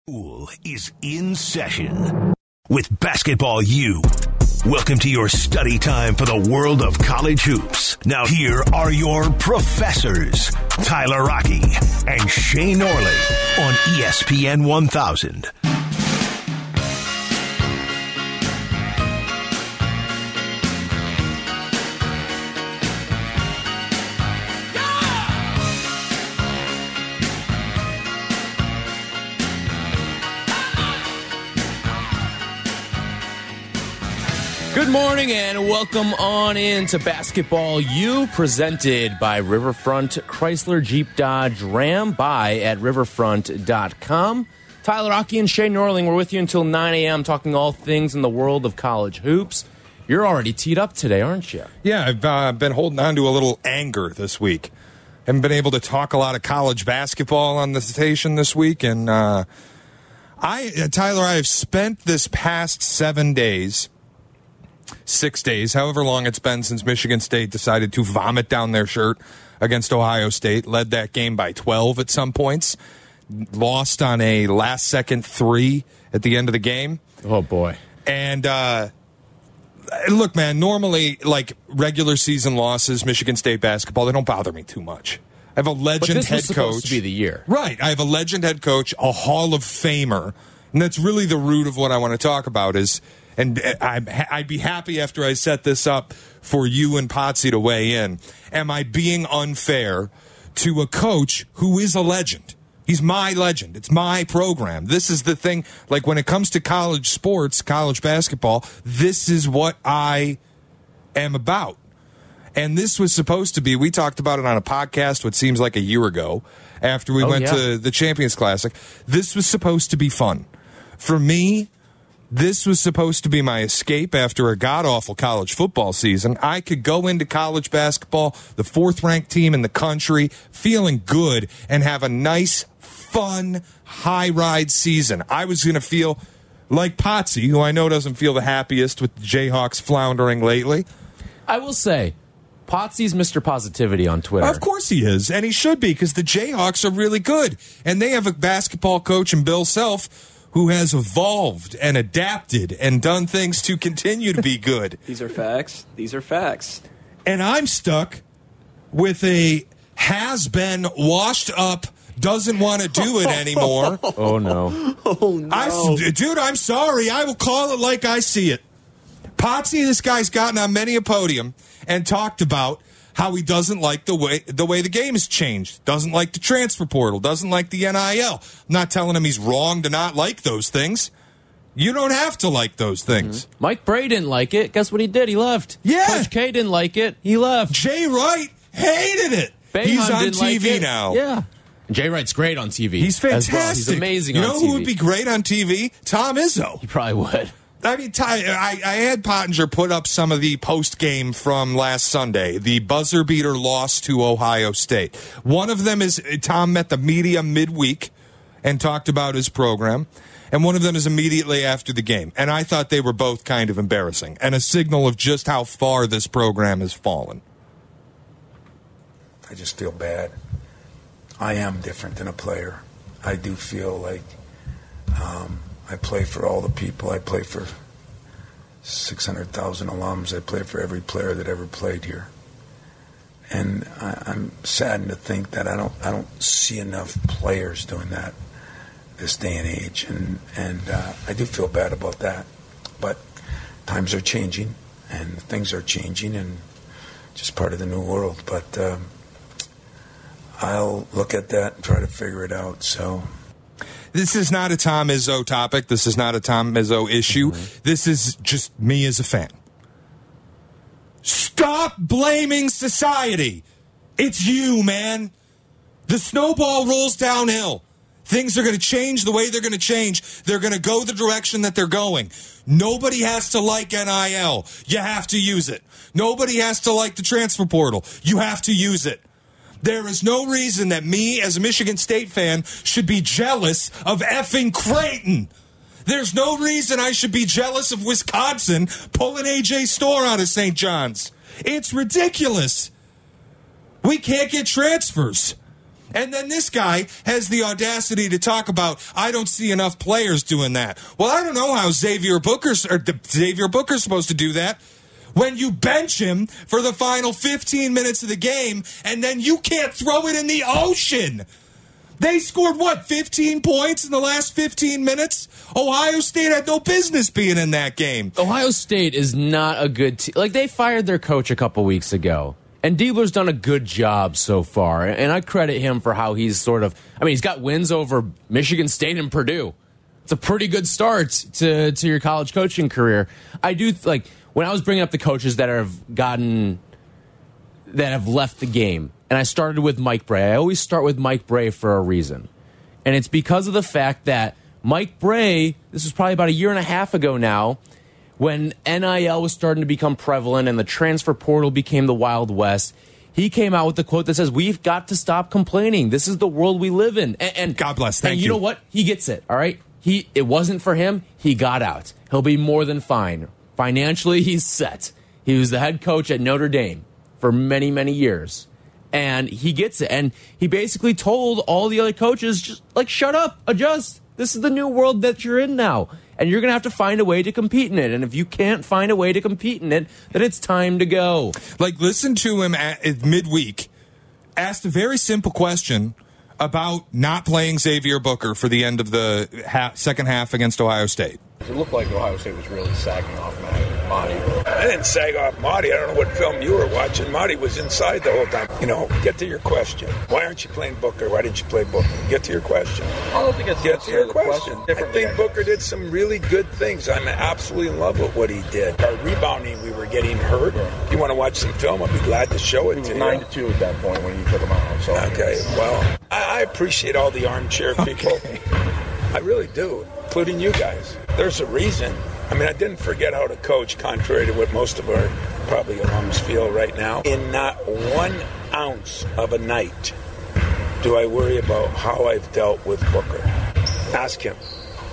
School is in session with Basketball U. Welcome to your study time for the world of college hoops. Now here are your professors, Tyler Rocky and Shay Norling on ESPN 1000. Good morning and welcome on into Basketball U, presented by Riverfront Chrysler Jeep Dodge Ram. Buy at riverfront.com. Tyler Rocky and Shay Norling, we're with you until 9 a.m. talking all things in the world of college hoops. You're already teed up today, aren't you? Yeah, I've been holding on to a little anger this week. Haven't been able to talk a lot of college basketball on the station this week. And Tyler, I have spent this past 6 days, however long it's been since Michigan State decided to vomit down their shirt against Ohio State, led that game by 12 at some points, lost on a last-second three at the end of the game. Oh, boy. And look, man, normally, like, regular season losses, Michigan State basketball, they don't bother me too much. I have a legend head coach. But this was supposed to be the year. Right. I have a legend head coach, a Hall of Famer, and that's really the root of what I want to talk about is... And I'd be happy after I set this up for you and Potsy to weigh in. Am I being unfair to a coach who is a legend? He's my legend. It's my program. This is the thing. Like, when it comes to college sports, college basketball, this is what I am about. And this was supposed to be, we talked about it on a podcast, what seems like a year ago, after we went to the Champions Classic. This was supposed to be fun. For me, this was supposed to be my escape after a god-awful college football season. I could go into college basketball, the fourth-ranked team in the country, feeling good and have a nice, fun, high-ride season. I was going to feel like Potsy, who I know doesn't feel the happiest with the Jayhawks floundering lately. I will say, Potsy's Mr. Positivity on Twitter. Of course he is, and he should be, because the Jayhawks are really good. And they have a basketball coach in Bill Self who has evolved and adapted and done things to continue to be good. These are facts. These are facts. And I'm stuck with a has-been, washed up, doesn't want to do it anymore. Oh, no. Oh, no. Dude, I'm sorry. I will call it like I see it. Potsy, this guy's gotten on many a podium and talked about how he doesn't like the way the game has changed, doesn't like the transfer portal, doesn't like the NIL. I'm not telling him he's wrong to not like those things. You don't have to like those things. Mm-hmm. Mike Bray didn't like it. Guess what he did? He left. Yeah. Coach K didn't like it. He left. Jay Wright hated it. Boeheim He's on didn't like TV it. now. Yeah. Jay Wright's great on TV. He's fantastic. Well. He's amazing on TV. You know who would be great on TV? Tom Izzo. He probably would. I mean, I had Pottinger put up some of the post-game from last Sunday, the buzzer-beater loss to Ohio State. One of them is Tom met the media midweek and talked about his program, and one of them is immediately after the game. And I thought they were both kind of embarrassing and a signal of just how far this program has fallen. I just feel bad. I am different than a player. I do feel like... I play for all the people. I play for 600,000 alums. I play for every player that ever played here. And I'm saddened to think that I don't see enough players doing that this day and age. And I do feel bad about that. But times are changing, and things are changing, and just part of the new world. But I'll look at that and try to figure it out. So... This is not a Tom Izzo topic. This is not a Tom Izzo issue. Mm-hmm. This is just me as a fan. Stop blaming society. It's you, man. The snowball rolls downhill. Things are going to change the way they're going to change. They're going to go the direction that they're going. Nobody has to like NIL. You have to use it. Nobody has to like the transfer portal. You have to use it. There is no reason that me, as a Michigan State fan, should be jealous of effing Creighton. There's no reason I should be jealous of Wisconsin pulling A.J. Storr out of St. John's. It's ridiculous. We can't get transfers. And then this guy has the audacity to talk about, I don't see enough players doing that. Well, I don't know how Xavier Booker's supposed to do that when you bench him for the final 15 minutes of the game, and then you can't throw it in the ocean. They scored, 15 points in the last 15 minutes? Ohio State had no business being in that game. Ohio State is not a good team. Like, they fired their coach a couple weeks ago. And Diebler's done a good job so far, and I credit him for how he's he's got wins over Michigan State and Purdue. It's a pretty good start to your college coaching career. I do, when I was bringing up the coaches that have left the game, and I started with Mike Brey. I always start with Mike Brey for a reason. And it's because of the fact that Mike Brey, this was probably about a year and a half ago now, when NIL was starting to become prevalent and the transfer portal became the Wild West, he came out with the quote that says, we've got to stop complaining. This is the world we live in. And God bless. Thank you. And you know what? He gets it, all right? It wasn't for him. He got out. He'll be more than fine. Financially, he's set. He was the head coach at Notre Dame for many, many years. And he gets it. And he basically told all the other coaches, just shut up, adjust. This is the new world that you're in now. And you're going to have to find a way to compete in it. And if you can't find a way to compete in it, then it's time to go. Listen to him at midweek. Asked a very simple question about not playing Xavier Booker for the end of the second half against Ohio State. It looked like Ohio State was really sagging off Marty. I didn't sag off Marty. I don't know what film you were watching. Marty was inside the whole time. Get to your question. Why aren't you playing Booker? Why didn't you play Booker? Get to your question. I don't think it's Get to your question. I Different think Booker did some really good things. I'm absolutely in love with what he did. Our rebounding, we were getting hurt. If you want to watch some film, I'd be glad to show it to you. 9-2 at that point when you took him out. So Okay, well, I appreciate all the armchair people. I really do, including you guys. There's a reason. I didn't forget how to coach, contrary to what most of our probably alums feel right now. In not 1 ounce of a night do I worry about how I've dealt with Booker. Ask him.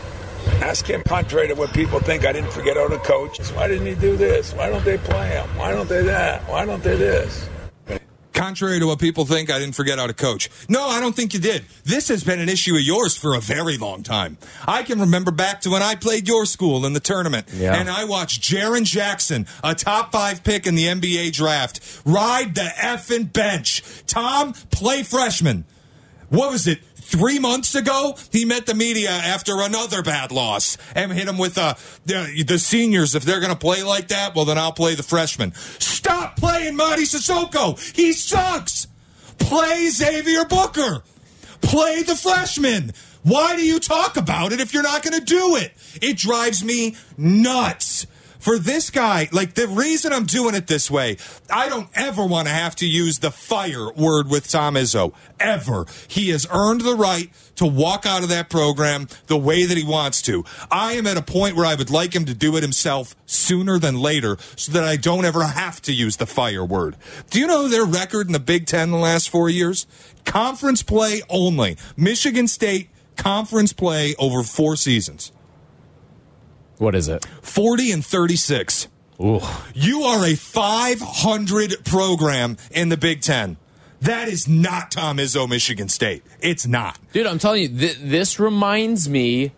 Ask him, contrary to what people think, I didn't forget how to coach. Why didn't he do this? Why don't they play him? Why don't they that? Why don't they this? Contrary to what people think, I didn't forget how to coach. No, I don't think you did. This has been an issue of yours for a very long time. I can remember back to when I played your school in the tournament, and I watched Jaren Jackson, a top 5 pick in the NBA draft, ride the effing bench. Tom, play freshman. What was it? 3 months ago, he met the media after another bad loss and hit him with the seniors. If they're going to play like that, well, then I'll play the freshmen. Stop playing Marty Sissoko. He sucks. Play Xavier Booker. Play the freshman. Why do you talk about it if you're not going to do it? It drives me nuts. For this guy, the reason I'm doing it this way, I don't ever want to have to use the fire word with Tom Izzo. Ever. He has earned the right to walk out of that program the way that he wants to. I am at a point where I would like him to do it himself sooner than later so that I don't ever have to use the fire word. Do you know their record in the Big Ten the last 4 years? Conference play only. Michigan State conference play over 4 seasons. What is it? 40-36. Ooh. You are a 500 program in the Big Ten. That is not Tom Izzo, Michigan State. It's not. Dude, I'm telling you, this reminds me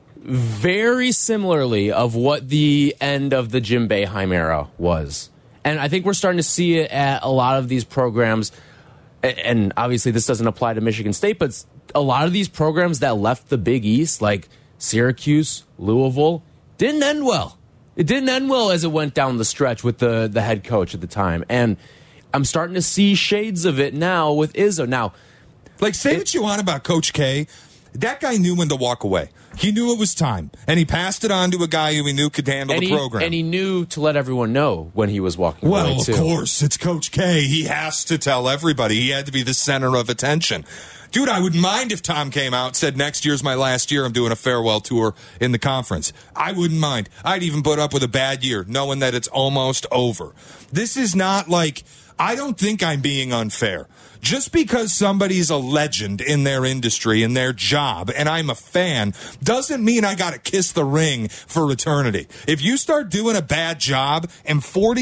very similarly of what the end of the Jim Boeheim era was. And I think we're starting to see it at a lot of these programs. And obviously this doesn't apply to Michigan State, but a lot of these programs that left the Big East, like Syracuse, Louisville, didn't end well. It didn't end well as it went down the stretch with the head coach at the time. And I'm starting to see shades of it now with Izzo. Now, say what you want about Coach K. That guy knew when to walk away. He knew it was time. And he passed it on to a guy who he knew could handle the program. And he knew to let everyone know when he was walking away, Well, too. of course. It's Coach K. He has to tell everybody. He had to be the center of attention. Dude, I wouldn't mind if Tom came out and said, next year's my last year. I'm doing a farewell tour in the conference. I wouldn't mind. I'd even put up with a bad year, knowing that it's almost over. This is not like I don't think I'm being unfair. Just because somebody's a legend in their industry, in their job, and I'm a fan, doesn't mean I got to kiss the ring for eternity. If you start doing a bad job and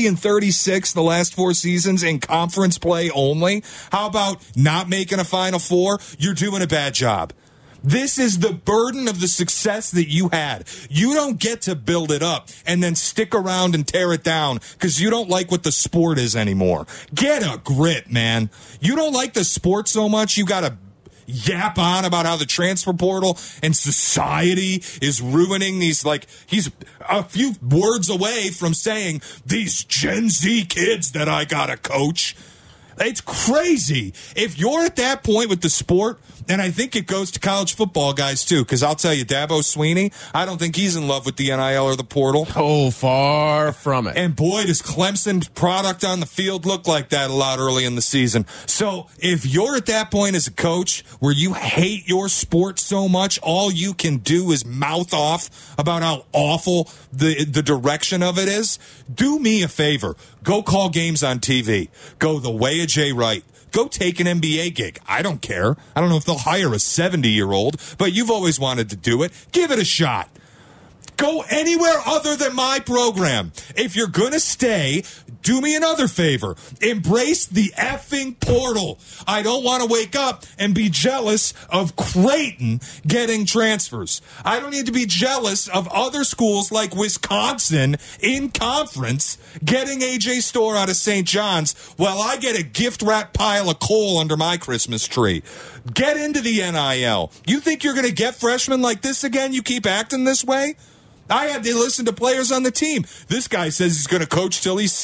40-36 the last 4 seasons in conference play only, how about not making a Final Four? You're doing a bad job. This is the burden of the success that you had. You don't get to build it up and then stick around and tear it down because you don't like what the sport is anymore. Get a grip, man. You don't like the sport so much, you got to yap on about how the transfer portal and society is ruining these, like, he's a few words away from saying these Gen Z kids that I got to coach. It's crazy. If you're at that point with the sport, and I think it goes to college football guys too, because I'll tell you, Dabo Swinney, I don't think he's in love with the NIL or the portal. Oh, far from it. And boy, does Clemson's product on the field look like that a lot early in the season. So if you're at that point as a coach where you hate your sport so much, all you can do is mouth off about how awful the direction of it is, do me a favor. Go call games on TV. Go the way of Jay Wright. Go take an NBA gig. I don't care. I don't know if they'll hire a 70-year-old, but you've always wanted to do it. Give it a shot. Go anywhere other than my program. If you're going to stay, do me another favor. Embrace the effing portal. I don't want to wake up and be jealous of Creighton getting transfers. I don't need to be jealous of other schools like Wisconsin in conference getting A.J. Storr out of St. John's while I get a gift-wrapped pile of coal under my Christmas tree. Get into the NIL. You think you're going to get freshmen like this again? You keep acting this way? I had to listen to players on the team. This guy says he's going to coach till he's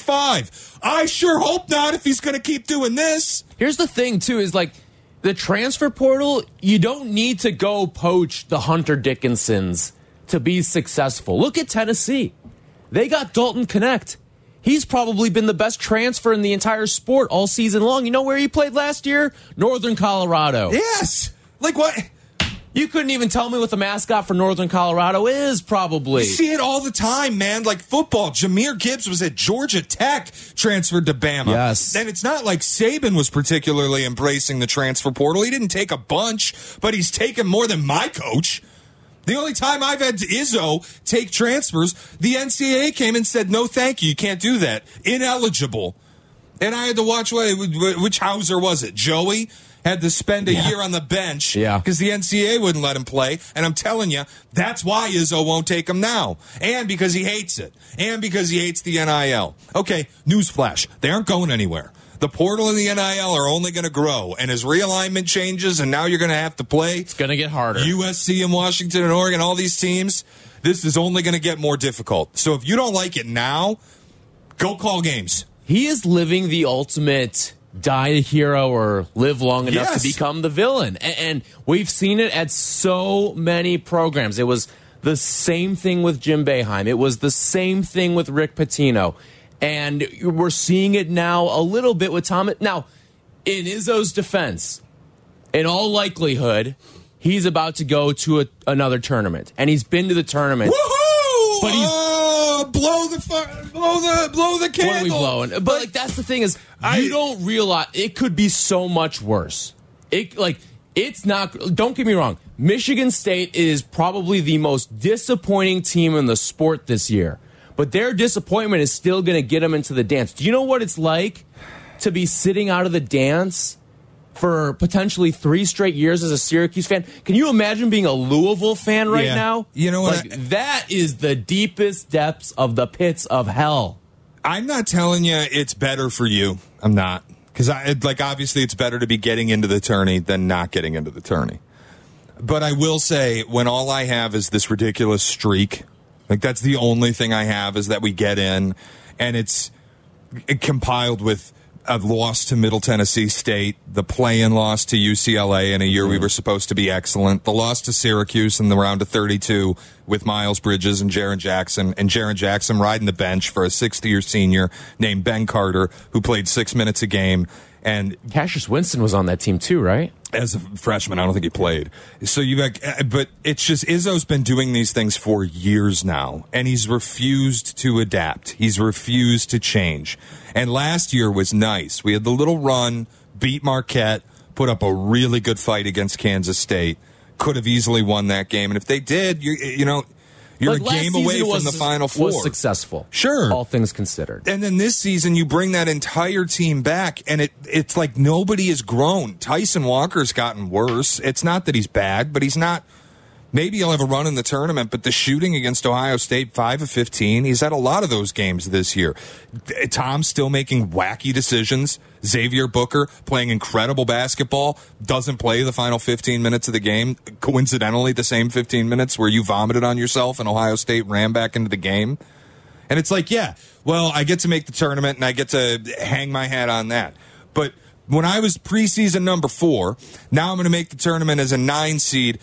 75. I sure hope not if he's going to keep doing this. Here's the thing, too, is like the transfer portal, you don't need to go poach the Hunter Dickinsons to be successful. Look at Tennessee. They got Dalton Knecht. He's probably been the best transfer in the entire sport all season long. You know where he played last year? Northern Colorado. Yes. Like what? You couldn't even tell me what the mascot for Northern Colorado is, probably. You see it all the time, man. Like football. Jahmyr Gibbs was at Georgia Tech, transferred to Bama. Yes. And it's not like Saban was particularly embracing the transfer portal. He didn't take a bunch, but he's taken more than my coach. The only time I've had Izzo take transfers, the NCAA came and said, no, thank you. You can't do that. Ineligible. And I had to watch, which Hauser was it? Joey? Had to spend a year on the bench because the NCAA wouldn't let him play. And I'm telling you, that's why Izzo won't take him now. And because he hates it. And because he hates the NIL. Okay, newsflash. They aren't going anywhere. The portal and the NIL are only going to grow. And as realignment changes and now you're going to have to play. It's going to get harder. USC and Washington and Oregon, all these teams, this is only going to get more difficult. So if you don't like it now, go call games. He is living the ultimate die a hero or live long enough to become the villain. And we've seen it at so many programs. It was the same thing with Jim Boeheim. It was the same thing with Rick Pitino. And we're seeing it now a little bit with Tom. Now, in Izzo's defense, in all likelihood, he's about to go to another tournament. And he's been to the tournament. Woohoo! But he's blow the candle. What are we blowing? But like that's the thing is, you don't realize it could be so much worse. It's not. Don't get me wrong. Michigan State is probably the most disappointing team in the sport this year. But their disappointment is still going to get them into the dance. Do you know what it's like to be sitting out of the dance for potentially 3 straight years as a Syracuse fan? Can you imagine being a Louisville fan right now? You know what? That is the deepest depths of the pits of hell. I'm not telling you it's better for you. I'm not. Because obviously it's better to be getting into the tourney than not getting into the tourney. But I will say, when all I have is this ridiculous streak, like that's the only thing I have is that we get in, and it's compiled with a loss to Middle Tennessee State, the play-in loss to UCLA in a year we were supposed to be excellent, the loss to Syracuse in the round of 32 with Miles Bridges and Jaren Jackson riding the bench for a 60-year senior named Ben Carter, who played 6 minutes a game, And Cassius Winston was on that team too, right? as a freshman, I don't think he played. So but it's just Izzo's been doing these things for years now, and he's refused to adapt. He's refused to change. And last year was nice. We had the little run, beat Marquette, put up a really good fight against Kansas State. Could have easily won that game, and if they did, you're a game away from the Final Four. Was successful, sure, all things considered. And then this season, you bring that entire team back, and it's like nobody has grown. Tyson Walker's gotten worse. It's not that he's bad, but he's not. Maybe he'll have a run in the tournament, but the shooting against Ohio State, 5 of 15, he's had a lot of those games this year. Tom's still making wacky decisions. Xavier Booker playing incredible basketball, doesn't play the final 15 minutes of the game. Coincidentally, the same 15 minutes where you vomited on yourself and Ohio State ran back into the game. And it's like, yeah, well, I get to make the tournament and I get to hang my hat on that. But when I was preseason number 4, now I'm going to make the tournament as a 9 seed.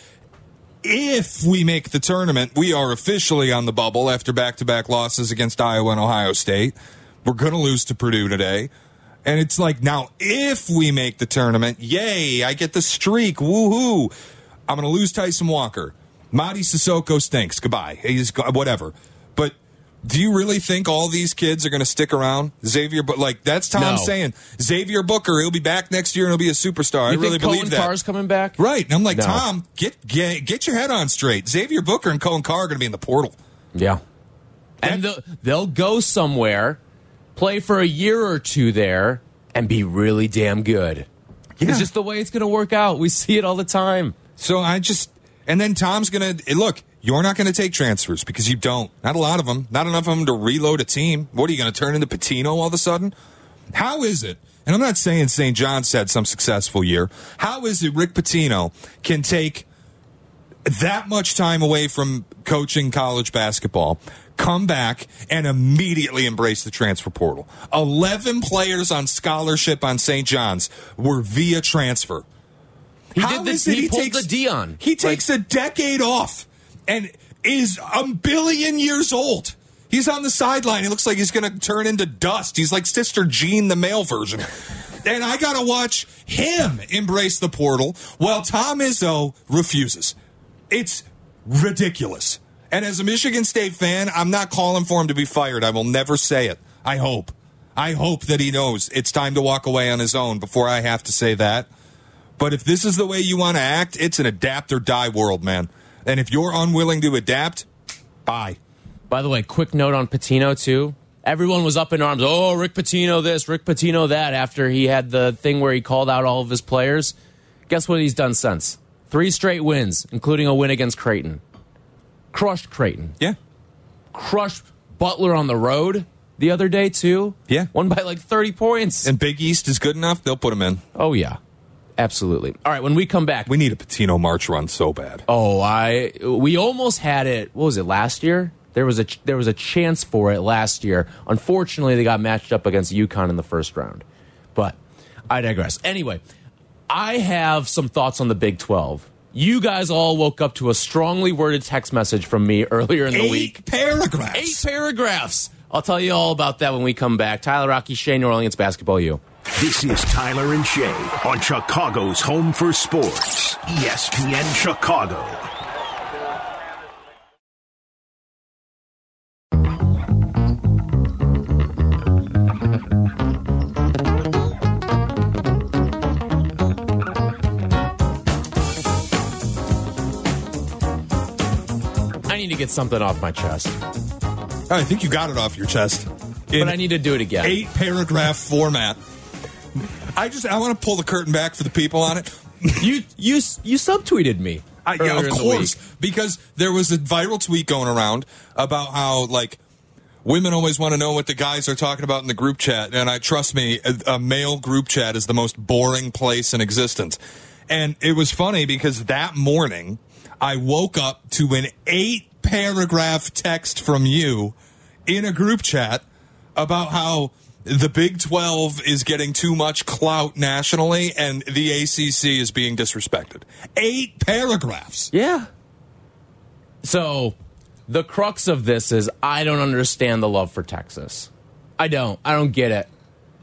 If we make the tournament, we are officially on the bubble after back-to-back losses against Iowa and Ohio State. We're going to lose to Purdue today. And it's like, now, if we make the tournament, yay, I get the streak, woohoo. I'm going to lose Tyson Walker. Mady Sissoko stinks. Goodbye. He's whatever. But do you really think all these kids are going to stick around? Xavier, but like that's Tom saying. Xavier Booker, he'll be back next year and he'll be a superstar. I really believe that. Cohen Carr's coming back, right? And I'm like, Tom, get your head on straight. Xavier Booker and Cohen Carr are going to be in the portal. Yeah, and they'll go somewhere, play for a year or two there, and be really damn good. Yeah. It's just the way it's going to work out. We see it all the time. So and then Tom's going to look. You're not going to take transfers because you don't. Not a lot of them. Not enough of them to reload a team. What are you going to turn into Pitino all of a sudden? How is it? And I'm not saying St. John's had some successful year. How is it Rick Pitino can take that much time away from coaching college basketball, come back, and immediately embrace the transfer portal? 11 players on scholarship on St. John's were via transfer. He pulled the Dion. He takes a decade off. And is a billion years old. He's on the sideline. He looks like he's going to turn into dust. He's like Sister Jean, the male version. And I got to watch him embrace the portal while Tom Izzo refuses. It's ridiculous. And as a Michigan State fan, I'm not calling for him to be fired. I will never say it. I hope that he knows it's time to walk away on his own before I have to say that. But if this is the way you want to act, it's an adapt or die world, man. And if you're unwilling to adapt, bye. By the way, quick note on Pitino, too. Everyone was up in arms. Oh, Rick Pitino this, Rick Pitino that, after he had the thing where he called out all of his players. Guess what he's done since? 3 straight wins, including a win against Creighton. Crushed Creighton. Yeah. Crushed Butler on the road the other day, too. Yeah. Won by like 30 points. And Big East is good enough, they'll put him in. Oh, yeah. Absolutely. All right, when we come back, we need a Pitino March run so bad. We almost had it. What was it, last year? There was a chance for it last year. Unfortunately, they got matched up against UConn in the first round. But I digress. Anyway, I have some thoughts on the Big 12. You guys all woke up to a strongly worded text message from me earlier in the week. 8 paragraphs. 8 paragraphs. I'll tell you all about that when we come back. Tyler Rocky, Shea, New Orleans Basketball U. This is Tyler and Shea on Chicago's Home for Sports, ESPN Chicago. I need to get something off my chest. I think you got it off your chest. But I need to do it again. 8 paragraph format. I want to pull the curtain back for the people on it. You subtweeted me. Yeah, of course, because there was a viral tweet going around about how women always want to know what the guys are talking about in the group chat, and trust me, a male group chat is the most boring place in existence. And it was funny because that morning I woke up to an 8 paragraph text from you in a group chat about how the Big 12 is getting too much clout nationally and the ACC is being disrespected. 8 paragraphs. Yeah. So the crux of this is I don't understand the love for Texas. I don't get it.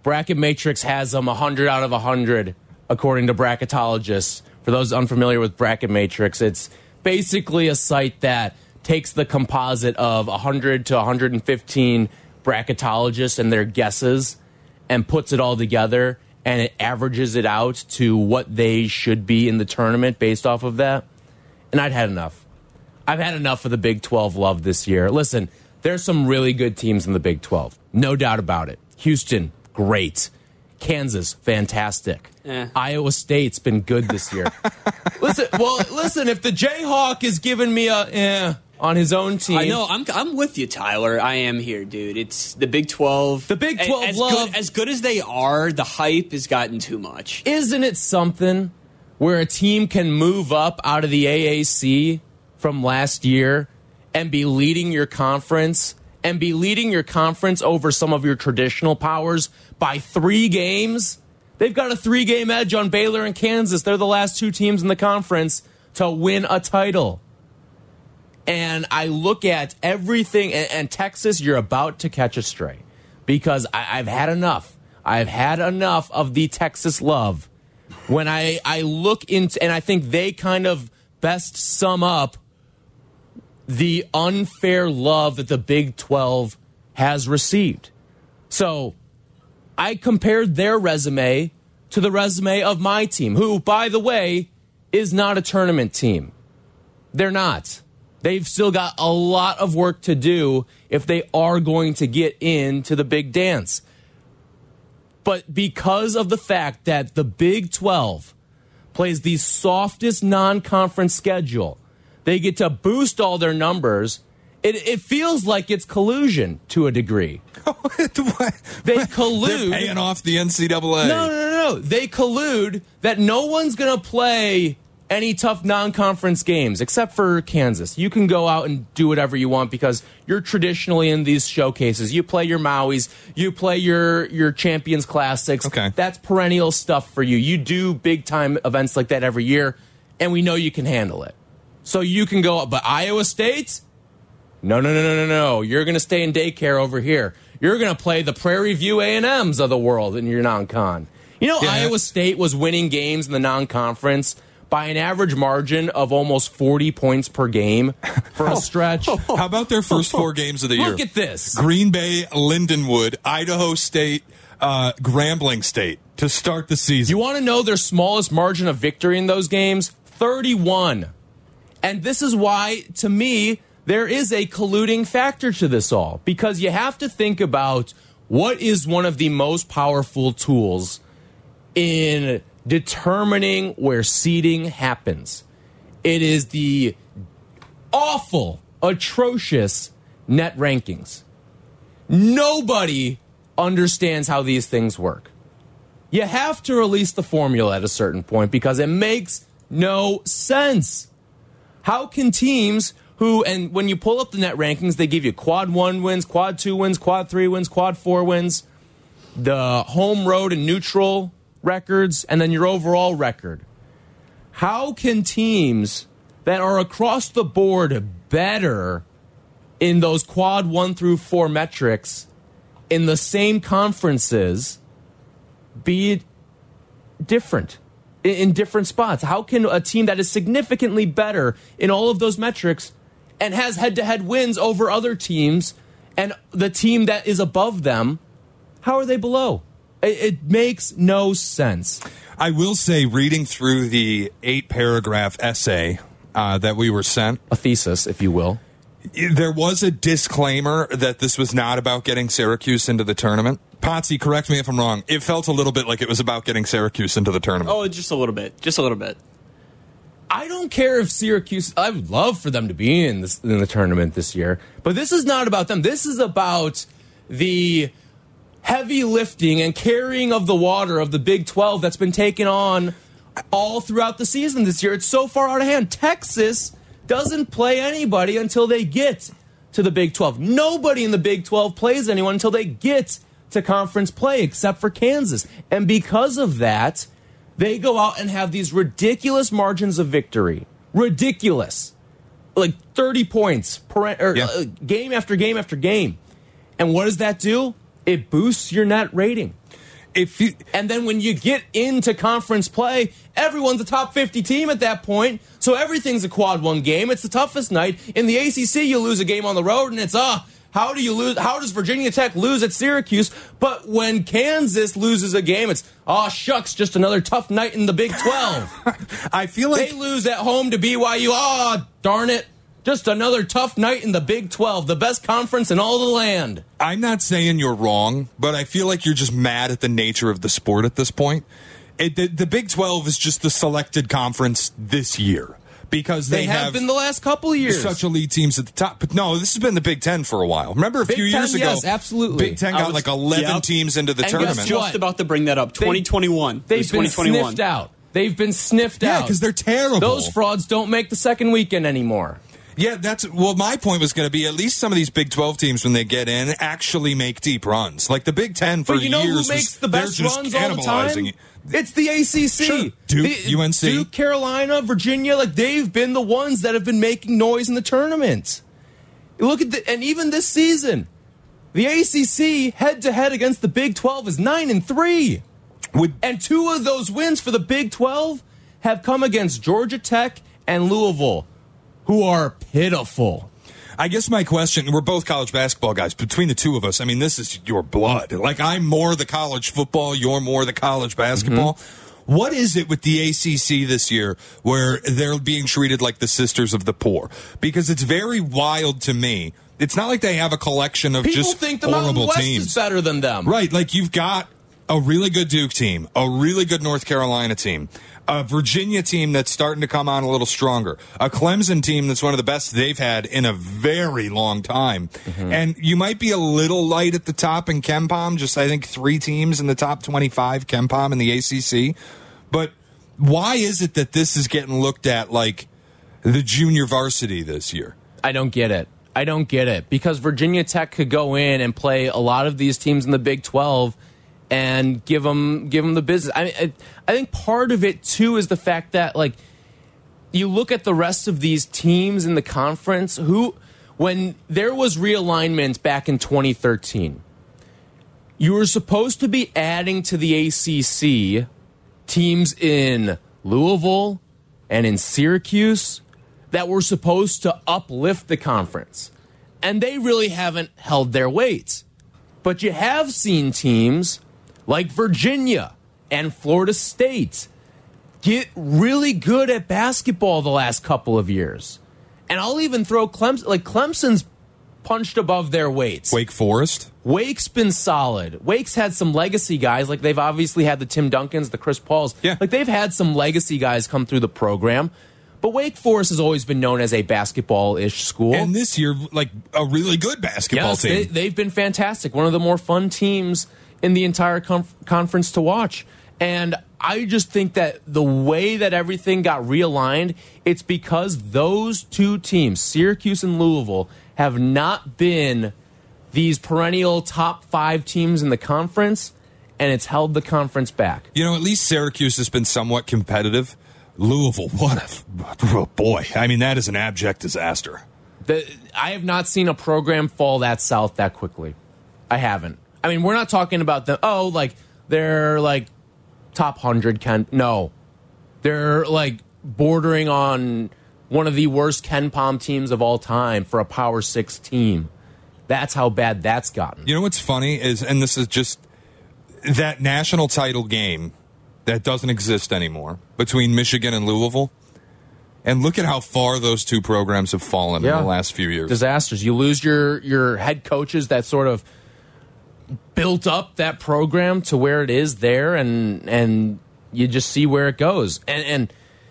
Bracket Matrix has them 100 out of 100, according to bracketologists. For those unfamiliar with Bracket Matrix, it's basically a site that takes the composite of 100 to 115 bracketologists and their guesses and puts it all together, and it averages it out to what they should be in the tournament based off of that. And I'd had enough. I've had enough of the Big 12 love this year. Listen, there's some really good teams in the Big 12. No doubt about it. Houston, great. Kansas, fantastic. Iowa State's been good this year. Listen, if the Jayhawk is giving me a on his own team. I know, I'm with you, Tyler. I am here, dude. It's the Big 12. The Big 12 love. As good as they are, the hype has gotten too much. Isn't it something where a team can move up out of the AAC from last year and be leading your conference over some of your traditional powers by 3 games? They've got a 3-game edge on Baylor and Kansas. They're the last 2 teams in the conference to win a title. And I look at everything, and Texas, you're about to catch a stray because I've had enough. I've had enough of the Texas love. When I look into, and I think they kind of best sum up the unfair love that the Big 12 has received. So I compared their resume to the resume of my team, who, by the way, is not a tournament team. They're not. They've still got a lot of work to do if they are going to get into the big dance. But because of the fact that the Big 12 plays the softest non-conference schedule, they get to boost all their numbers. It feels like it's collusion to a degree. They collude. They're paying off the NCAA. No. They collude that no one's going to play any tough non-conference games except for Kansas. You can go out and do whatever you want because you're traditionally in these showcases. You play your Mauis, you play your Champions Classics. Okay. That's perennial stuff for you. You do big-time events like that every year, and we know you can handle it. So you can go, but Iowa State? No. You're going to stay in daycare over here. You're going to play the Prairie View A&Ms of the world in your non-con. You know, Iowa State was winning games in the non-conference by an average margin of almost 40 points per game for a stretch. How about their first 4 games of the year? Look at this. Green Bay, Lindenwood, Idaho State, Grambling State to start the season. You want to know their smallest margin of victory in those games? 31. And this is why, to me, there is a colluding factor to this all. Because you have to think about what is one of the most powerful tools in determining where seeding happens. It is the awful, atrocious net rankings. Nobody understands how these things work. You have to release the formula at a certain point because it makes no sense. How can teams who, and when you pull up the net rankings, they give you quad 1 wins, quad 2 wins, quad 3 wins, quad 4 wins, the home, road, and neutral records, and then your overall record. How can teams that are across the board better in those quad 1 through 4 metrics in the same conferences be different in different spots? How can a team that is significantly better in all of those metrics and has head-to-head wins over other teams and the team that is above them, how are they below? It makes no sense. I will say, reading through the 8-paragraph essay that we were sent, a thesis, if you will, there was a disclaimer that this was not about getting Syracuse into the tournament. Potsy, correct me if I'm wrong. It felt a little bit like it was about getting Syracuse into the tournament. Oh, just a little bit. Just a little bit. I don't care if Syracuse, I would love for them to be in the tournament this year, but this is not about them. This is about the heavy lifting and carrying of the water of the Big 12 that's been taken on all throughout the season this year. It's so far out of hand. Texas doesn't play anybody until they get to the Big 12. Nobody in the Big 12 plays anyone until they get to conference play, except for Kansas. And because of that, they go out and have these ridiculous margins of victory. Ridiculous. Like 30 points game after game after game. And what does that do? It boosts your net rating. And then when you get into conference play, everyone's a top 50 team at that point. So everything's a quad one game. It's the toughest night. In the ACC, you lose a game on the road, and it's, how do you lose? How does Virginia Tech lose at Syracuse? But when Kansas loses a game, it's, shucks, just another tough night in the Big 12. I feel like they lose at home to BYU. Darn it. Just another tough night in the Big 12, the best conference in all the land. I'm not saying you're wrong, but I feel like you're just mad at the nature of the sport at this point. The Big 12 is just the selected conference this year because they have been the last couple of years. Such elite teams at the top. But no, this has been the Big 10 for a while. Remember a few years ago? Yes, absolutely. Big 10 got like 11 teams into the tournament. I was just about to bring that up. 2021. They've been sniffed out. They've been sniffed out. Yeah, because they're terrible. Those frauds don't make the second weekend anymore. Yeah, my point was going to be at least some of these Big 12 teams, when they get in, actually make deep runs. Like the Big 10 for years. But you know who makes the best runs all the time? It's the ACC. Sure. Duke, UNC. Duke, Carolina, Virginia, they've been the ones that have been making noise in the tournament. Look at and even this season, the ACC head-to-head against the Big 12 is 9-3. And 2 of those wins for the Big 12 have come against Georgia Tech and Louisville, who are pitiful. I guess my question, we're both college basketball guys. Between the two of us, I mean, this is your blood. Like, I'm more the college football, you're more the college basketball. Mm-hmm. What is it with the ACC this year where they're being treated like the sisters of the poor? Because it's very wild to me. It's not like they have a collection of People just think the horrible Mountain West teams. is better than them. Right, like you've got a really good Duke team, a really good North Carolina team, a Virginia team that's starting to come on a little stronger, a Clemson team that's one of the best they've had in a very long time. Mm-hmm. And you might be a little light at the top in KenPom, just I think 3 teams in the top 25 KenPom in the ACC. But why is it that this is getting looked at like the junior varsity this year? I don't get it. Because Virginia Tech could go in and play a lot of these teams in the Big 12 and give them the business. I think part of it too is the fact that, like, you look at the rest of these teams in the conference when there was realignment back in 2013, you were supposed to be adding to the ACC teams in Louisville and in Syracuse that were supposed to uplift the conference, and they really haven't held their weight. But you have seen teams like Virginia and Florida State get really good at basketball the last couple of years. And I'll even throw Clemson. Like, Clemson's punched above their weights. Wake Forest? Wake's been solid. Wake's had some legacy guys. Like, they've obviously had the Tim Duncans, the Chris Pauls. Yeah. Like, they've had some legacy guys come through the program. But Wake Forest has always been known as a basketball-ish school. And this year, like, a really good basketball team. They've been fantastic. One of the more fun teams in the entire conference to watch. And I just think that the way that everything got realigned, it's because those 2 teams, Syracuse and Louisville, have not been these perennial top 5 teams in the conference, and it's held the conference back. You know, at least Syracuse has been somewhat competitive. Louisville, oh boy. I mean, that is an abject disaster. I have not seen a program fall that south that quickly. I haven't. I mean, we're not talking about them, they're like top 100 No. They're like bordering on one of the worst KenPom teams of all time for a Power 6 team. That's how bad that's gotten. You know what's funny is, and this is just that national title game that doesn't exist anymore between Michigan and Louisville. And look at how far those 2 programs have fallen in the last few years. Disasters. You lose your head coaches that sort of built up that program to where it is there, and you just see where it goes. And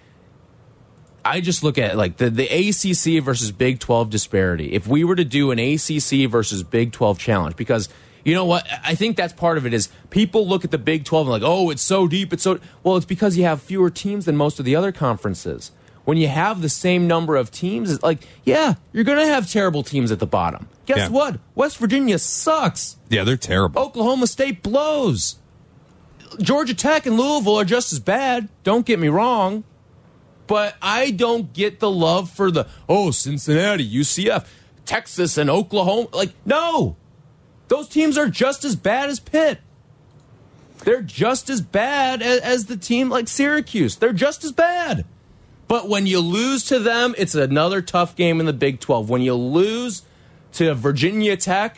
I just look at like the ACC versus Big 12 disparity. If we were to do an ACC versus Big 12 challenge, because you know what? I think that's part of it is people look at the Big 12 and like, oh, it's so deep. Well, it's because you have fewer teams than most of the other conferences. When you have the same number of teams, it's like, yeah, you're going to have terrible teams at the bottom. Guess what? West Virginia sucks. Yeah, they're terrible. Oklahoma State blows. Georgia Tech and Louisville are just as bad. Don't get me wrong. But I don't get the love for Cincinnati, UCF, Texas, and Oklahoma. Like, no. Those teams are just as bad as Pitt. They're just as bad as the team like Syracuse. They're just as bad. But when you lose to them, it's another tough game in the Big 12. When you lose to Virginia Tech,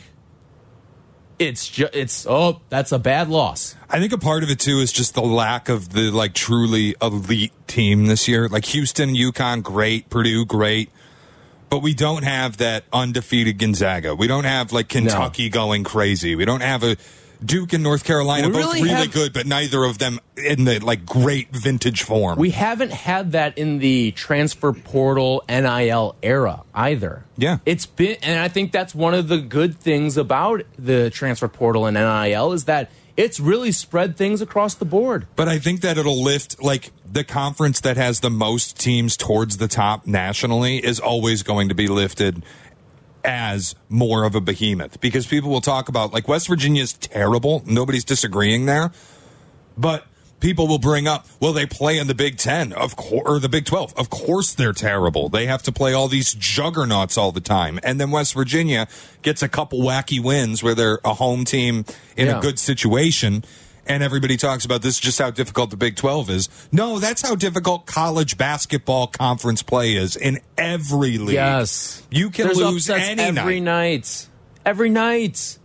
that's a bad loss. I think a part of it too is just the lack of the like truly elite team this year. Like Houston, UConn, great, Purdue, great, but we don't have that undefeated Gonzaga. We don't have like Kentucky going crazy. We don't have a Duke and North Carolina, both really good, but neither of them in the like great vintage form. We haven't had that in the transfer portal NIL era either. Yeah. It's been, and I think that's one of the good things about the transfer portal and NIL is that it's really spread things across the board. But I think that it'll lift, like, the conference that has the most teams towards the top nationally is always going to be lifted as more of a behemoth, because people will talk about, like, West Virginia's terrible. Nobody's disagreeing there. But people will bring up, well, they play in the Big 10, or the Big 12. Of course they're terrible. They have to play all these juggernauts all the time. And then West Virginia gets a couple wacky wins where they're a home team in a good situation. And everybody talks about this, just how difficult the Big 12 is. No, that's how difficult college basketball conference play is in every league. Yes. You can lose any every night. Every night.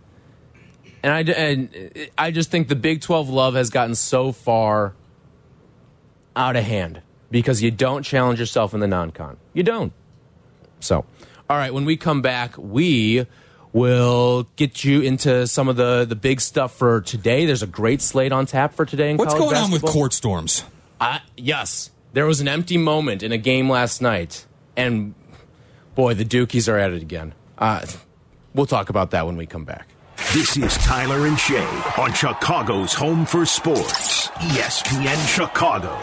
And I just think the Big 12 love has gotten so far out of hand because you don't challenge yourself in the non-con. You don't. So, all right, when we come back, we will get you into some of the big stuff for today. There's a great slate on tap for today in college basketball. What's going on with court storms? Yes. There was an empty moment in a game last night, and, boy, the Dukies are at it again. We'll talk about that when we come back. This is Tyler and Shay on Chicago's Home for Sports, ESPN Chicago.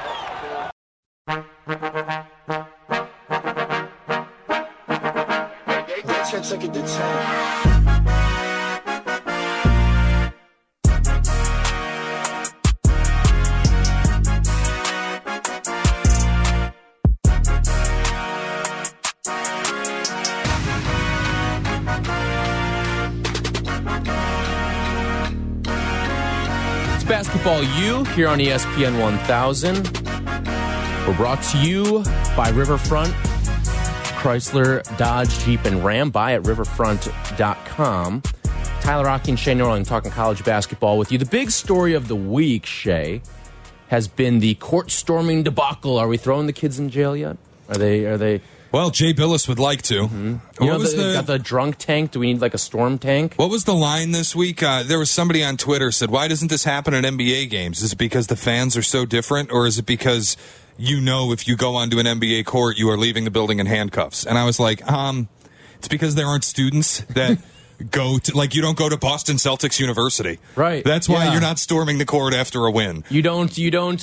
Basketball U here on ESPN 1000. We're brought to you by Riverfront, Chrysler, Dodge, Jeep, and Ram. Buy at riverfront.com. Tyler Rocky and Shay Norling talking college basketball with you. The big story of the week, Shay, has been the court storming debacle. Are we throwing the kids in jail yet? Are they? Well, Jay Billis would like to. Mm-hmm. You know, got the drunk tank. Do we need like a storm tank? What was the line this week? There was somebody on Twitter said, why doesn't this happen at NBA games? Is it because the fans are so different, or is it because you know if you go onto an NBA court, you are leaving the building in handcuffs? And I was like, it's because there aren't students that go to, like, you don't go to Boston Celtics University. Right. That's why you're not storming the court after a win. You don't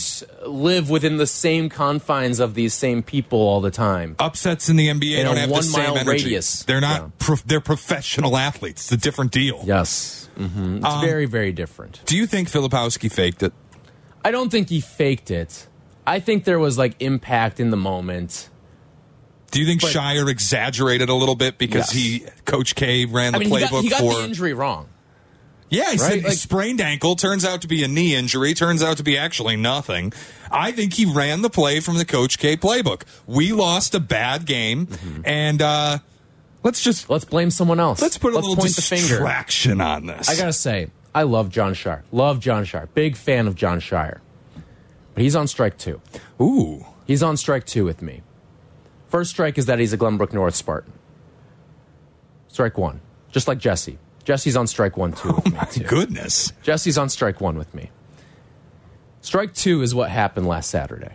live within the same confines of these same people all the time. Upsets in the NBA don't have the same energy. Radius. They're not. They're professional athletes. It's a different deal. Yes. Mm-hmm. It's very, very different. Do you think Filipowski faked it? I don't think he faked it. I think there was like impact in the moment. Do you think Shire exaggerated a little bit because Coach K ran the playbook he got for the injury wrong? Yeah, he said sprained ankle, turns out to be a knee injury, turns out to be actually nothing. I think he ran the play from the Coach K playbook. We lost a bad game, and let's blame someone else. Let's put a little distraction on this. I gotta say, I love John Shire. Love John Shire. Big fan of John Shire. But he's on strike 2. Ooh. He's on strike 2 with me. First strike is that he's a Glenbrook North Spartan. Strike 1. Just like Jesse. Jesse's on strike 1, too. Oh, my goodness. Jesse's on strike 1 with me. Strike 2 is what happened last Saturday.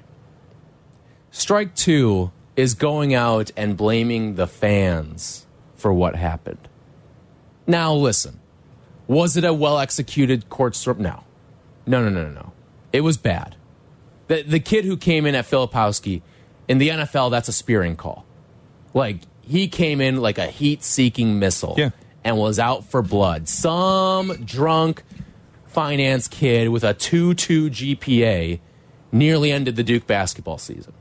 Strike 2 is going out and blaming the fans for what happened. Now, listen. Was it a well-executed court storm? No. No. It was bad. The kid who came in at Filipowski, in the NFL, that's a spearing call. Like, he came in like a heat-seeking missile and was out for blood. Some drunk finance kid with a 2.2 GPA nearly ended the Duke basketball season.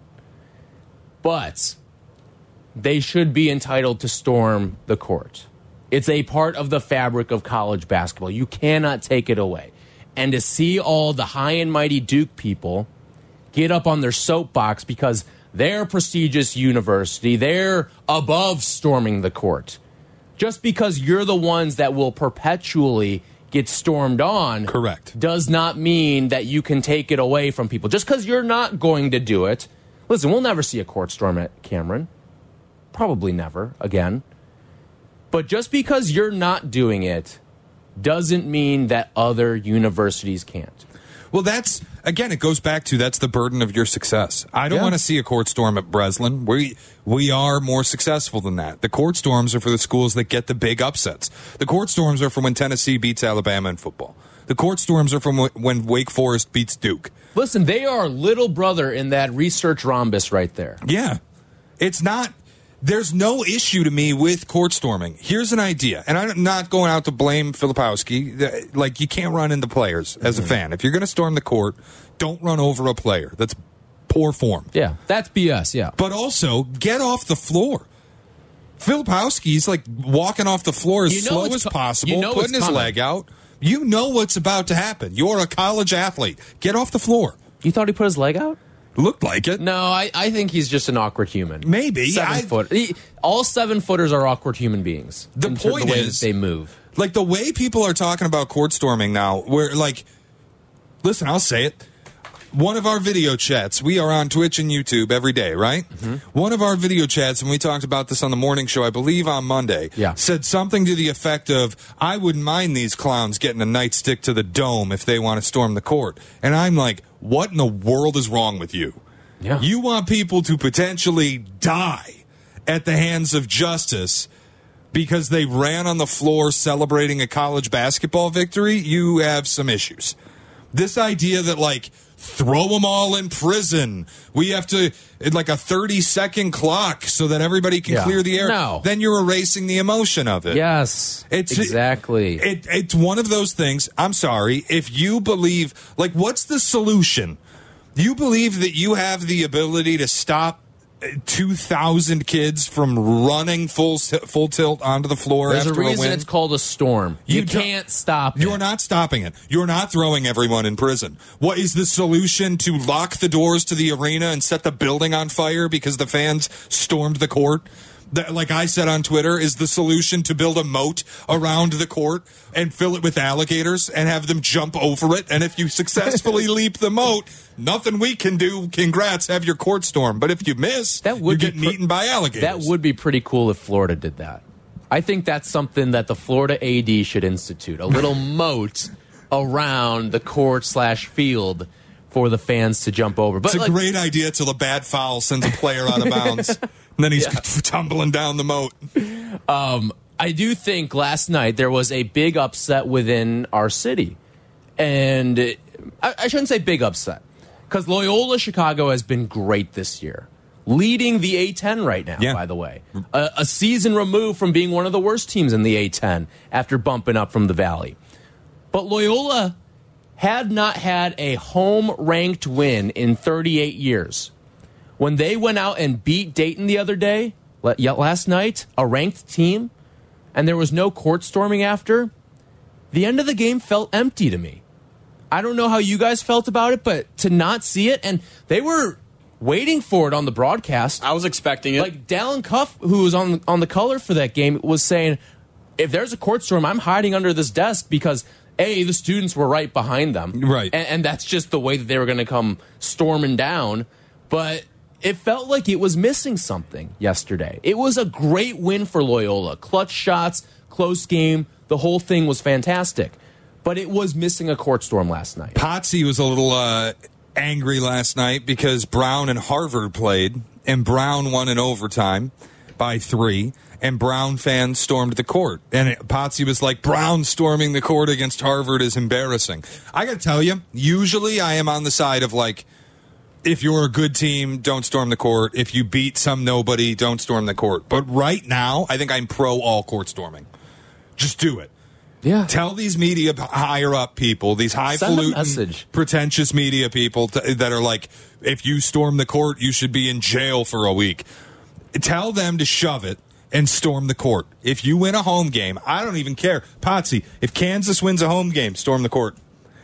But they should be entitled to storm the court. It's a part of the fabric of college basketball. You cannot take it away. and to see all the high and mighty Duke people get up on their soapbox because they're a prestigious university, they're above storming the court. Just because you're the ones that will perpetually get stormed on, correct, does not mean that you can take it away from people. Just because you're not going to do it. Listen, we'll never see a court storm at Cameron. Probably never again. But just because you're not doing it doesn't mean that other universities can't. Well, that's, again, it goes back to that's the burden of your success. I don't want to see a court storm at Breslin. We are more successful than that. The court storms are for the schools that get the big upsets. The court storms are for when Tennessee beats Alabama in football. The court storms are from when Wake Forest beats Duke. Listen, they are little brother in that research rhombus right there. Yeah. It's not... There's no issue to me with court storming. Here's an idea, and I'm not going out to blame Filipowski. Like, you can't run into players as a fan. If you're going to storm the court, don't run over a player. That's poor form. Yeah, that's BS, yeah. But also, get off the floor. Filipowski's like walking off the floor as slow as possible, putting his leg out. You know what's about to happen. You're a college athlete. Get off the floor. You thought he put his leg out? Looked like it. No, I think he's just an awkward human. Maybe. 7 foot. All 7-footers are awkward human beings. The point the way is, that they move. Like, the way people are talking about court storming now, where, like, listen, I'll say it. One of our video chats, we are on Twitch and YouTube every day, right? Mm-hmm. One of our video chats, and we talked about this on the morning show, I believe on Monday, said something to the effect of, I wouldn't mind these clowns getting a nightstick to the dome if they want to storm the court. And I'm like, what in the world is wrong with you? Yeah. You want people to potentially die at the hands of justice because they ran on the floor celebrating a college basketball victory? You have some issues. This idea that, like, throw them all in prison. We have to, like, a 30-second clock so that everybody can clear the air. No. Then you're erasing the emotion of it. Yes, exactly. It's one of those things. I'm sorry. If you believe, like, what's the solution? You believe that you have the ability to stop 2,000 kids from running full tilt onto the floor There's after a reason win? It's called a storm. You can't stop it. You're not stopping it. You're not throwing everyone in prison. What is the solution? To lock the doors to the arena and set the building on fire because the fans stormed the court? Like I said on Twitter, is the solution to build a moat around the court and fill it with alligators and have them jump over it? And if you successfully leap the moat, nothing we can do. Congrats, have your court storm. But if you miss, you're getting eaten by alligators. That would be pretty cool if Florida did that. I think that's something that the Florida AD should institute. A little moat around the court/field for the fans to jump over. But it's a great idea till a bad foul sends a player out of bounds. And then he's tumbling down the moat. I do think last night there was a big upset within our city. And I shouldn't say big upset, because Loyola Chicago has been great this year. Leading the A-10 right now, by the way. A season removed from being one of the worst teams in the A-10 after bumping up from the Valley. But Loyola had not had a home-ranked win in 38 years. When they went out and beat Dayton the other day, last night, a ranked team, and there was no court storming after, the end of the game felt empty to me. I don't know how you guys felt about it, but to not see it, and they were waiting for it on the broadcast. I was expecting it. Like Dallin Cuff, who was on the color for that game, was saying, if there's a court storm, I'm hiding under this desk because the students were right behind them. Right. And that's just the way that they were going to come storming down. But it felt like it was missing something yesterday. It was a great win for Loyola. Clutch shots, close game. The whole thing was fantastic. But it was missing a court storm last night. Potsy was a little angry last night because Brown and Harvard played, and Brown won in overtime by 3. And Brown fans stormed the court. And Potsy was like, Brown storming the court against Harvard is embarrassing. I got to tell you, usually I am on the side of, like, if you're a good team, don't storm the court. If you beat some nobody, don't storm the court. But right now, I think I'm pro all court storming. Just do it. Yeah. Tell these media higher up people, these highfalutin, pretentious media people that are like, if you storm the court, you should be in jail for a week. Tell them to shove it and storm the court. If you win a home game, I don't even care. Potsy, if Kansas wins a home game, storm the court.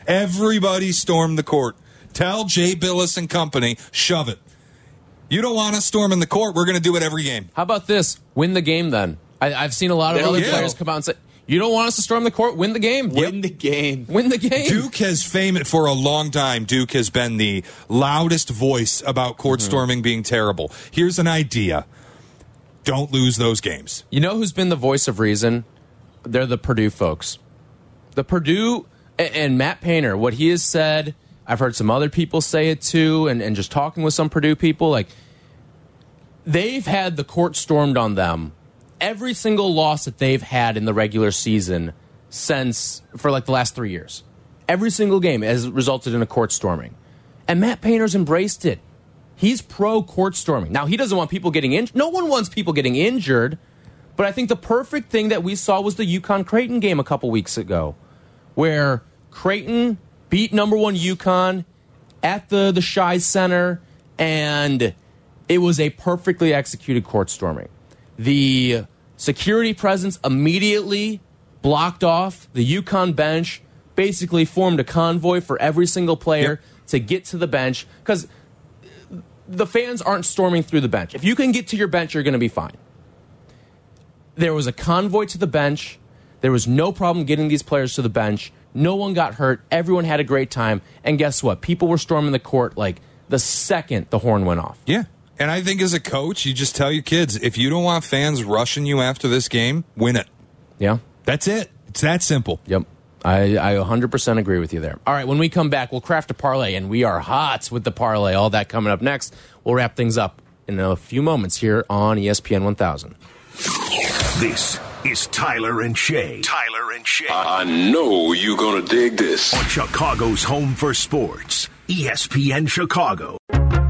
Everybody storm the court. Tell Jay Billis and company, shove it. You don't want us storming the court. We're going to do it every game. How about this? Win the game then. I've seen a lot of other players come out and say, you don't want us to storm the court? Win the game. Win the game. Win the game. Duke has for a long time, Duke has been the loudest voice about court storming being terrible. Here's an idea. Don't lose those games. You know who's been the voice of reason? They're the Purdue folks. The Purdue and Matt Painter, what he has said, I've heard some other people say it too, and just talking with some Purdue people, like, they've had the court stormed on them every single loss that they've had in the regular season for like the last 3 years. Every single game has resulted in a court storming. And Matt Painter's embraced it. He's pro court storming. Now, he doesn't want people getting injured. No one wants people getting injured. But I think the perfect thing that we saw was the UConn-Creighton game a couple weeks ago, where Creighton beat number 1 UConn at the Shies Center, and it was a perfectly executed court storming. The security presence immediately blocked off the UConn bench, basically formed a convoy for every single player to get to the bench, because the fans aren't storming through the bench. If you can get to your bench, you're going to be fine. There was a convoy to the bench. There was no problem getting these players to the bench. No one got hurt. Everyone had a great time. And guess what? People were storming the court like the second the horn went off. Yeah. And I think as a coach, you just tell your kids, if you don't want fans rushing you after this game, win it. Yeah. That's it. It's that simple. Yep. I 100% agree with you there. All right, when we come back, we'll craft a parlay, and we are hot with the parlay. All that coming up next. We'll wrap things up in a few moments here on ESPN 1000. This is Tyler and Shay. Tyler and Shay. I know you're going to dig this. On Chicago's home for sports, ESPN Chicago.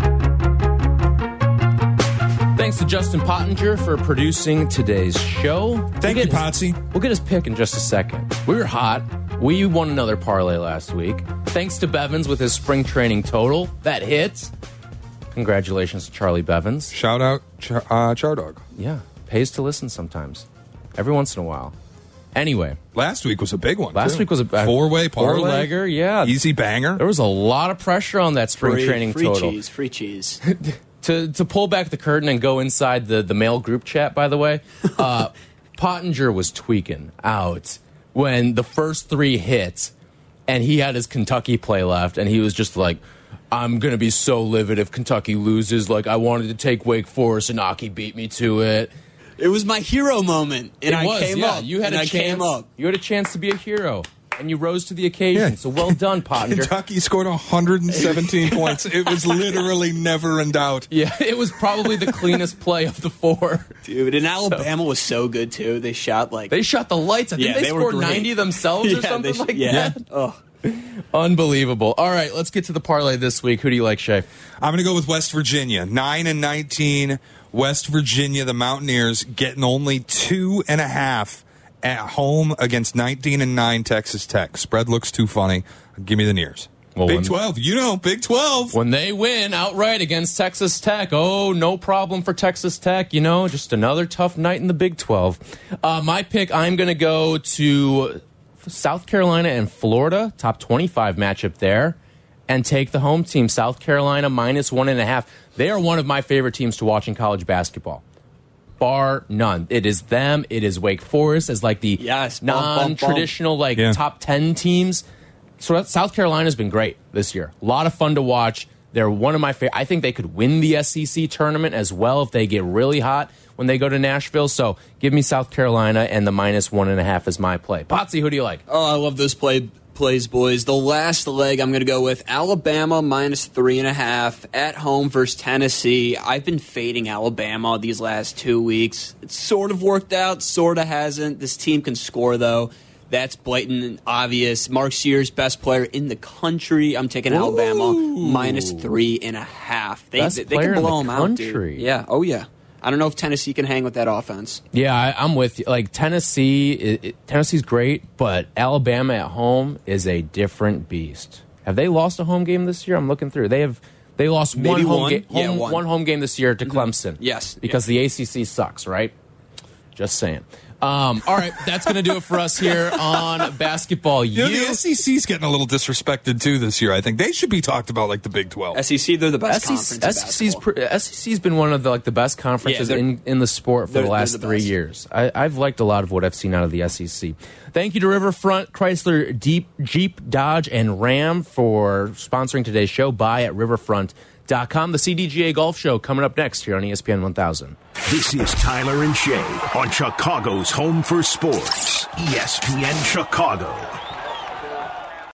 Thanks to Justin Pottinger for producing today's show. Thank you, Potsy. We'll get his pick in just a second. We were hot. We won another parlay last week. Thanks to Bevins with his spring training total. That hit. Congratulations to Charlie Bevins. Shout out Chardog. Yeah. Pays to listen sometimes. Every once in a while. Anyway. Last week was a big one, Last week was a four-way parlay. Four-legger, yeah. Easy banger. There was a lot of pressure on that spring training total. Free cheese. To pull back the curtain and go inside the mail group chat, by the way, Pottinger was tweaking out when the first 3 hit, and he had his Kentucky play left, and he was just like, I'm going to be so livid if Kentucky loses. Like, I wanted to take Wake Forest, and Aki beat me to it. It was my hero moment, and I came up. You had a chance. You had a chance to be a hero, and you rose to the occasion. Yeah. So well done, Pottinger. Kentucky scored 117 points. It was literally never in doubt. Yeah, it was probably the cleanest play of the 4. Dude, and Alabama was so good, too. They shot the lights. I think they scored 90 themselves or something that. Oh. Unbelievable. All right, let's get to the parlay this week. Who do you like, Shay? I'm going to go with West Virginia. 9-19, West Virginia, the Mountaineers, getting only 2.5 at home against 19-9 Texas Tech. Spread looks too funny. Give me the Nears. Well, Big 12. Big 12. When they win outright against Texas Tech, no problem for Texas Tech. Just another tough night in the Big 12. My pick, I'm going to go to South Carolina and Florida, top 25 matchup there, and take the home team, South Carolina, -1.5. They are one of my favorite teams to watch in college basketball. Bar none. It is them. It is Wake Forest as like the non-traditional top 10 teams. So South Carolina's been great this year. A lot of fun to watch. They're one of my favorite. I think they could win the SEC tournament as well if they get really hot when they go to Nashville. So give me South Carolina and the -1.5 as my play. Potsy, who do you like? Oh, I love those plays, boys. The last leg I'm going to go with Alabama -3.5 at home versus Tennessee. I've been fading Alabama these last 2 weeks. It's sort of worked out, sort of hasn't. This team can score, though. That's blatant and obvious. Mark Sears, best player in the country. I'm taking Alabama -3.5. They can blow them out, dude. Yeah. Oh, yeah. I don't know if Tennessee can hang with that offense. Yeah, I'm with you. Like, Tennessee's great, but Alabama at home is a different beast. Have they lost a home game this year? I'm looking through. They lost one home game this year to Clemson. Yes. Because the ACC sucks, right? Just saying. All right, that's going to do it for us here on Basketball U. The SEC's getting a little disrespected, too, this year. I think they should be talked about like the Big 12. SEC, they're the best conference in basketball. SEC's been one of the best conferences in the sport for the last 3 years. I've liked a lot of what I've seen out of the SEC. Thank you to Riverfront, Chrysler, Jeep, Dodge, and Ram for sponsoring today's show. Buy at riverfront.com. The CDGA Golf Show coming up next here on ESPN 1000. This is Tyler and Shay on Chicago's Home for Sports, ESPN Chicago.